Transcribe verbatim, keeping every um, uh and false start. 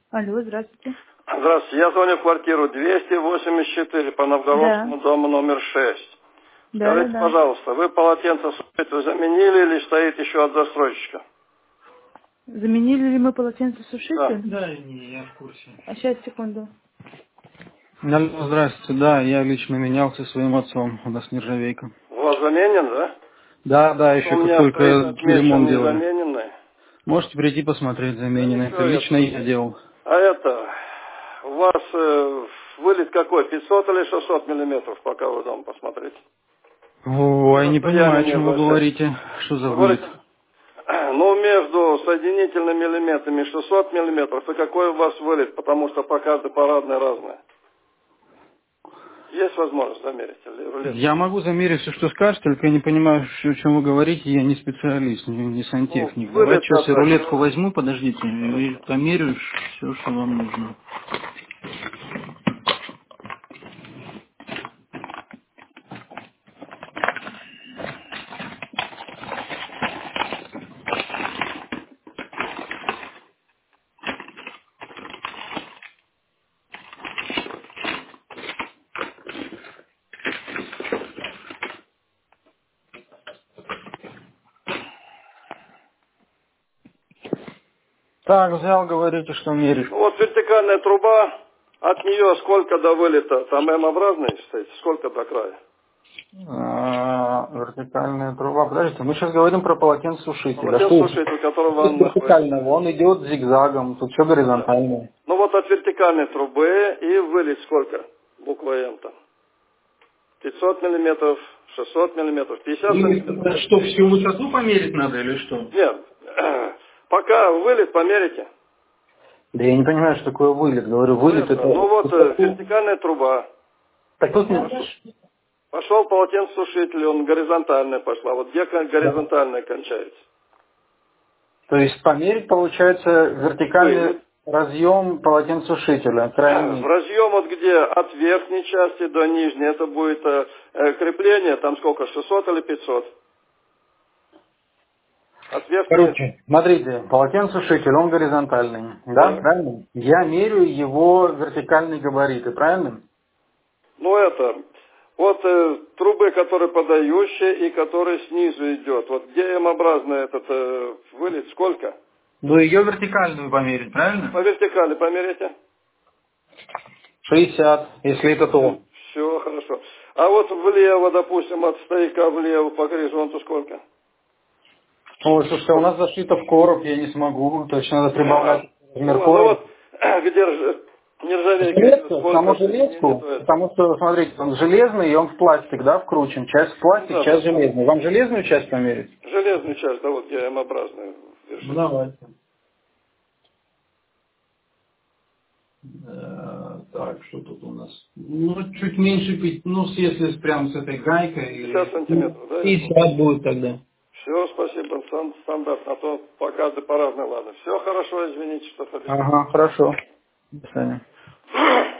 Алло, здравствуйте. Здравствуйте, я звоню в квартиру двести восемьдесят четыре по Новгородскому Да, дому номер шесть. да, да, Скажите, да. пожалуйста, вы полотенцесушитель заменили или стоит еще от застройщика? Заменили ли мы Да. полотенцесушитель? Да, не, я в курсе. А сейчас, секунду. Алло, здравствуйте, да, я лично менял со своим отцом, у нас нержавейка. У вас заменен, да? Да, да, А то еще у как меня только стоит отмечен ремонт делали. незамененный. Можете прийти посмотреть Да замененный, ничего, это я... лично я делал. А это, у вас э, вылет какой, пятьсот или шестьсот миллиметров, пока вы дома посмотрите? И Ой, не расстояние понимаю, о не чем вы обращайте. говорите, что за Вы вылет. говорите, ну, между соединительными элементами шестьсот миллиметров, и какой у вас вылет, потому что по каждой парадной разная. Есть возможность замерить или рулетку? Я могу замерить все, что скажете, только я не понимаю, ш- о чем вы говорите, я не специалист, не, не Ну, сантехник. Давайте вылет сейчас я это... рулетку возьму, подождите, и Хорошо. померю все, что вам нужно. Так, взял, говорите, что мерить. Ну, вот вертикальная труба, от нее сколько до вылета? Там М-образная стоит, сколько до края? А, вертикальная труба. Подождите, мы сейчас говорим про полотенцесушитель. А что это? Полотенцесушитель, который Тут ванна стоит. вертикального, он идет зигзагом, тут все Да. горизонтально. Ну, вот от вертикальной трубы и вылет сколько? Буква М там. пятьсот миллиметров, шестьсот миллиметров, пятьдесят И сантиметров. это что, всю высоту померить надо или что? Нет, пока вылет померите. Да я не понимаю, что такое вылет. Говорю, Ну, вылет это, это... ну вот э, высоту. вертикальная труба. Так тут... Пошел полотенцесушитель, он горизонтальная пошла. Вот где кон- Да. горизонтальная кончается? То есть померить получается вертикальный Вылет. разъем полотенцесушителя, В крайний. разъем вот где от верхней части до нижней, это будет э, э, крепление, там сколько, шестьсот или пятьсот? От верхней, Короче, смотрите, полотенцесушитель, он горизонтальный, да, да. правильно? Я меряю его вертикальные габариты, правильно? Ну это, вот э, трубы, которые подающие и которые снизу идет. Вот где М-образный этот э, вылет, сколько? Ну, ее вертикальную померить, По правильно? вертикали померите? шестьдесят, если это то. Все хорошо. А вот влево, допустим, от стояка влево по горизонту сколько? Ой, слушайте, у нас зашито в короб, я не смогу, то есть надо прибавлять Ну размер ладно, короба. вот где рж- нержавейка идет, Железку, сколько саму соединений, железку, то это. потому что, смотрите, он железный, и он в пластик, да, вкручен. Часть в Ну пластик, да, часть да. железный. Вам железную часть померить? Железную часть, да, вот где М-образная Ну, вершина. давайте. Э, Так, что тут у нас? Ну, чуть меньше, пяти, ну, если прям с этой гайкой, пятьдесят или ну, сантиметров, да, или сколько? пятьдесят будет тогда. Все, спасибо, стан- стандарт, а то пока по разной, ладно. Все хорошо, извините, что побеспокоил. Ага, хорошо. До свидания.